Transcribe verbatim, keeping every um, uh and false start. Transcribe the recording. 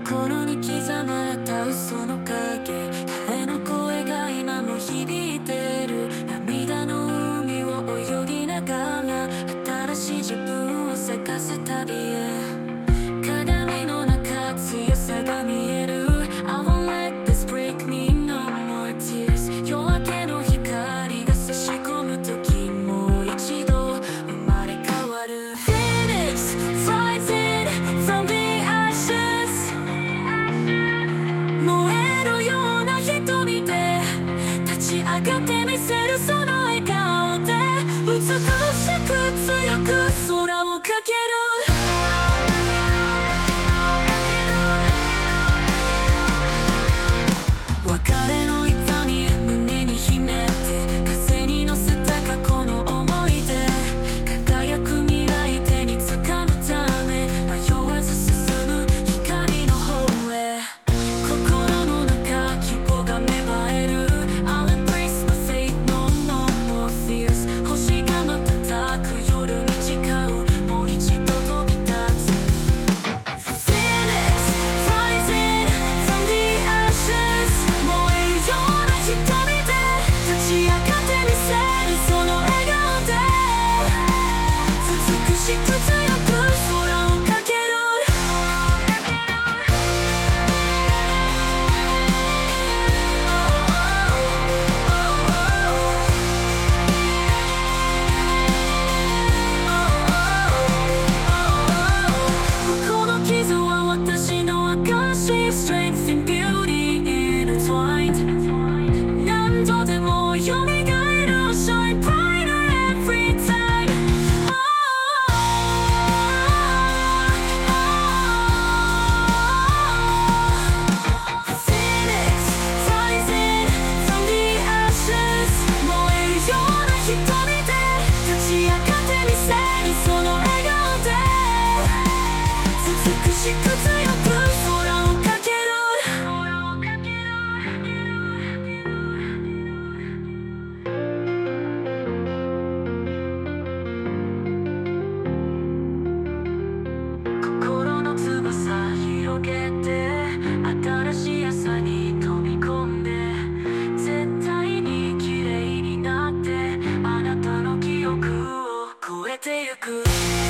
心に刻まれた嘘の影、誰の声が今も響いてる。涙の海を泳ぎながら新しい自分を探す旅へ。鏡の中強さが見える。 I won't let this break me, no more tears。 夜明けの光が差し込む時、もう一度生まれ変わる。 Phoenix rising from the ashes。 燃えるような瞳で立ち上がってみせる、その笑顔で美しく強く空をかける。別れの痛み胸に秘めて、風に乗せた過去の思い出、輝く未来手に掴むため、迷わず進む光の方へ。心の中希望が芽生える。 I'll embrace my fate, no, no more fears。 星が瞬く夜に誓う、もう一度飛び立つ。 Phoenix rising from the ashes。 燃えるような瞳で立ち上がってみせる、その笑顔で美しく強く空をかける。この傷は私の証。 Strength and beauty intertwined。 何度でも蘇る。 Shine brighter every time。 Phoenix rising from the ashes。 燃えるような瞳で立ち上がってみせる、その笑顔で美しく強く空をかける。心の翼広げて新しい朝に飛び込んで、絶対に綺麗になってあなたの記憶を超えてゆく。